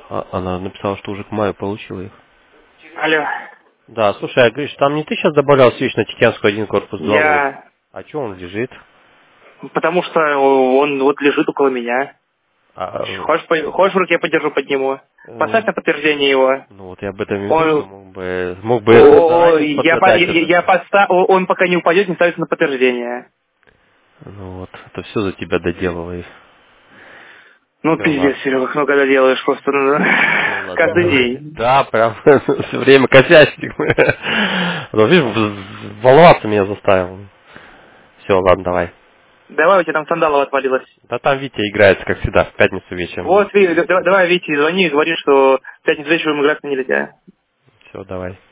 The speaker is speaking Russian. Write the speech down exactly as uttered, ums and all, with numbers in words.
А, она написала, что уже к маю получила их. Алло. Да, слушай, а, говоришь, там не ты сейчас добавлял свечь на Тикянскую один, корпус два вот. Я... А что он лежит? Потому что он вот лежит около меня. А, Хочешь, по- хочешь в руке подержу, подниму? э, Поставь на подтверждение его. ну вот я об этом и говорю, что Он... мог бы, мог бы О, заранее я, по- подгадать я, это я все. подста- Он пока не упадет, не ставится на подтверждение. Ну вот, это все за тебя доделывай. Ну, Все, пиздец, ладно. Серега, ну когда делаешь просто ну, Все, ладно, каждый давай. день. Да, прям все время косячник. Ну, видишь, в- волноваться меня заставил. Все, ладно, давай. Давай, у тебя там сандалов отвалилось. Да там Витя играется, как всегда, в пятницу вечером. Вот, Ви- да- давай, Вите, звони и говори, что в пятницу вечером играть нельзя. Все, давай.